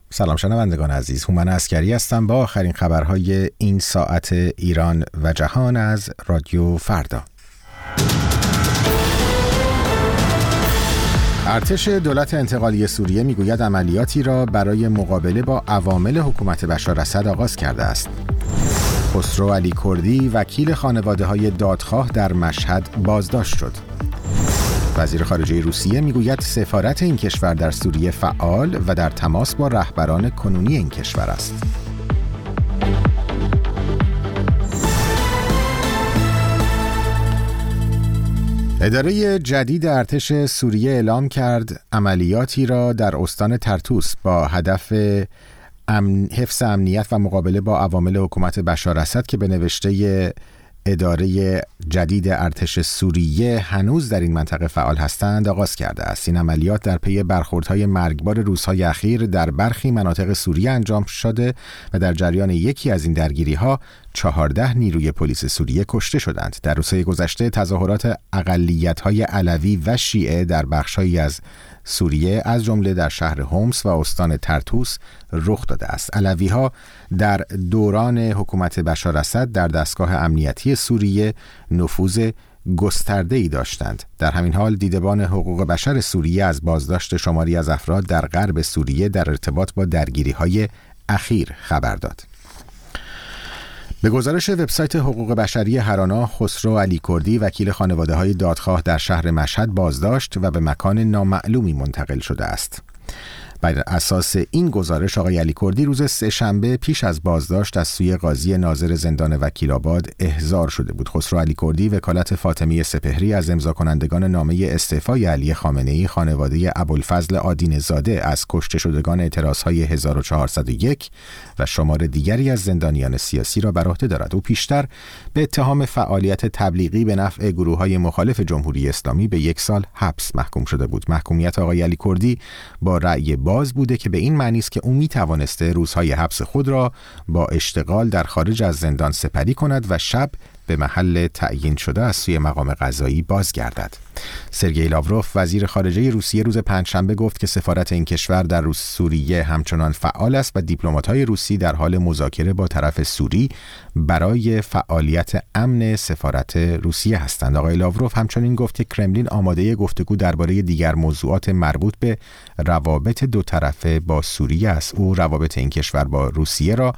سلام شنوندگان عزیز، هومن عسکری هستم با آخرین خبرهای این ساعت ایران و جهان از رادیو فردا. ارتش دولت انتقالی سوریه میگوید عملیاتی را برای مقابله با عوامل حکومت بشار اسد آغاز کرده است. خسرو علی کردی وکیل خانواده‌های دادخواه در مشهد بازداشت شد. وزیر خارجه روسیه میگوید سفارت این کشور در سوریه فعال و در تماس با رهبران کنونی این کشور است. اداره جدید ارتش سوریه اعلام کرد عملیاتی را در استان ترتوس با هدف حفظ امنیت و مقابله با عوامل حکومت بشار اسد که به نوشته اداره جدید ارتش سوریه هنوز در این منطقه فعال هستند آغاز کرده است. این عملیات در پی برخوردهای مرگبار روزهای اخیر در برخی مناطق سوریه انجام شده و در جریان یکی از این درگیری‌ها 14 نیروی پلیس سوریه کشته شدند. در روزهای گذشته تظاهرات اقلیت‌های علوی و شیعه در بخش‌هایی از سوریه از جمله در شهر حمص و استان ترتوس رخ داده است. علوی‌ها در دوران حکومت بشار اسد در دستگاه امنیتی سوریه نفوذ گسترده‌ای داشتند. در همین حال دیدبان حقوق بشر سوریه از بازداشت شماری از افراد در غرب سوریه در ارتباط با درگیری‌های اخیر خبر داد. به گزارش وبسایت حقوق بشری هرانا، خسرو علی کردی وکیل خانواده‌های دادخواه در شهر مشهد بازداشت و به مکان نامعلومی منتقل شده است. بر اساس این گزارش آقای علی کردی روز سه‌شنبه پیش از بازداشت از سوی قاضی ناظر زندان وکیل‌آباد احضار شده بود. خسرو علی کردی وکالت فاطمی سپهری از امضا کنندگان نامه استعفای علی خامنه‌ای خانواده ابوالفضل آدینه زاده از کشته شدگان اعتراض‌های 1401 و شمار دیگری از زندانیان سیاسی را بر عهده دارد. او پیشتر به اتهام فعالیت تبلیغی به نفع گروه‌های مخالف جمهوری اسلامی به 1 سال حبس محکوم شده بود. محکومیت آقای علی کردی با رأی باز بوده که به این معنی است که او می توانسته روزهای حبس خود را با اشتغال در خارج از زندان سپری کند و شب به محل تعیین شده از سوی مقام قضایی بازگردد. سرگئی لاوروف وزیر خارجه روسیه روز پنجشنبه گفت که سفارت این کشور در سوریه همچنان فعال است و دیپلمات‌های روسی در حال مذاکره با طرف سوری برای فعالیت امن سفارت روسیه هستند. آقای لاوروف همچنین گفت که کرملین آماده گفتگو درباره دیگر موضوعات مربوط به روابط دو طرفه با سوریه است. او روابط این کشور با روسیه را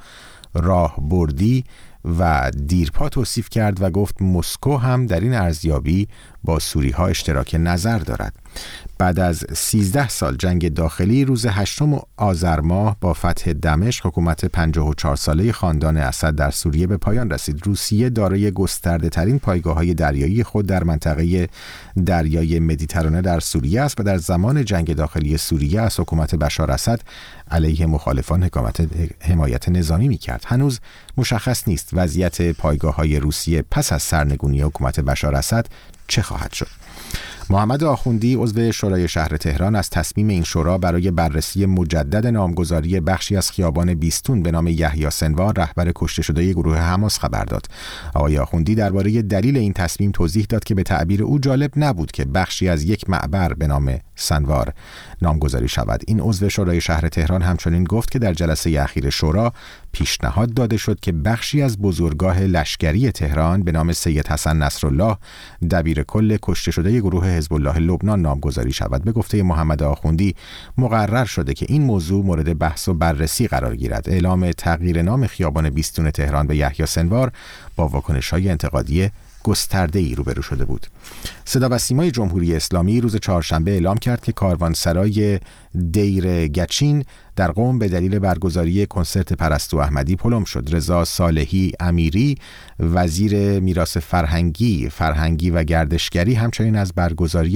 راهبردی و دیرپا توصیف کرد و گفت مسکو هم در این ارزیابی با سوری‌ها اشتراک نظر دارد. بعد از 13 سال جنگ داخلی روز 8 آذر ماه با فتح دمشق حکومت 54 ساله خاندان اسد در سوریه به پایان رسید. روسیه دارای گسترده ترین پایگاه‌های دریایی خود در منطقه دریای مدیترانه در سوریه است و در زمان جنگ داخلی سوریه از حکومت بشار اسد علیه مخالفان حمایت نظامی می‌کرد. هنوز مشخص نیست وضعیت پایگاه‌های روسیه پس از سرنگونی حکومت بشار اسد چه خواهد شد. محمد آخوندی عضو شورای شهر تهران از تصمیم این شورا برای بررسی مجدد نامگذاری بخشی از خیابان بیستون به نام یحیی سنوار رهبر کشته شده گروه حماس خبر داد. آقای آخوندی درباره دلیل این تصمیم توضیح داد که به تعبیر او جالب نبود که بخشی از یک معبر به نام سنوار نامگذاری شود. این عضو شورای شهر تهران همچنین گفت که در جلسه اخیر شورا پیشنهاد داده شد که بخشی از بزرگاه لشکری تهران به نام سید حسن نصرالله دبیر کل کشته شده گروه حزب الله لبنان نامگذاری شود. به گفته محمد آخوندی مقرر شده که این موضوع مورد بحث و بررسی قرار گیرد. اعلام تغییر نام خیابان بیستون تهران به یحیی سنوار با واکنش‌های انتقادی گسترده‌ای روبرو شده بود. صدا و سیمای جمهوری اسلامی روز چهارشنبه اعلام کرد که کاروانسرای دیر گچین در قم به دلیل برگزاری کنسرت پرستو احمدی پلم شد. رضا صالحی امیری وزیر میراث فرهنگی و گردشگری همچنین از برگزاری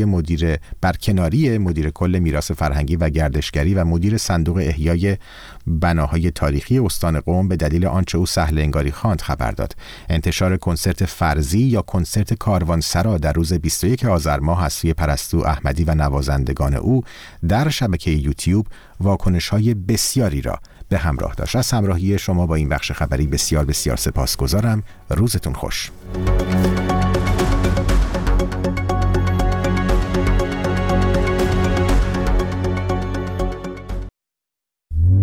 برکناری مدیر کل میراث فرهنگی و گردشگری و مدیر صندوق احیای بناهای تاریخی استان قم به دلیل آنچه او سهل انگاری خواند خبر داد. انتشار کنسرت فرضی یا کنسرت کاروانسرا در روز 21 آذر ماه از سوی پرستو احمدی و نوازندگان او در شبکه یوتیوب واکنش‌های بسیاری را به همراه داشت. از همراهی شما با این بخش خبری بسیار بسیار سپاسگزارم. روزتون خوش.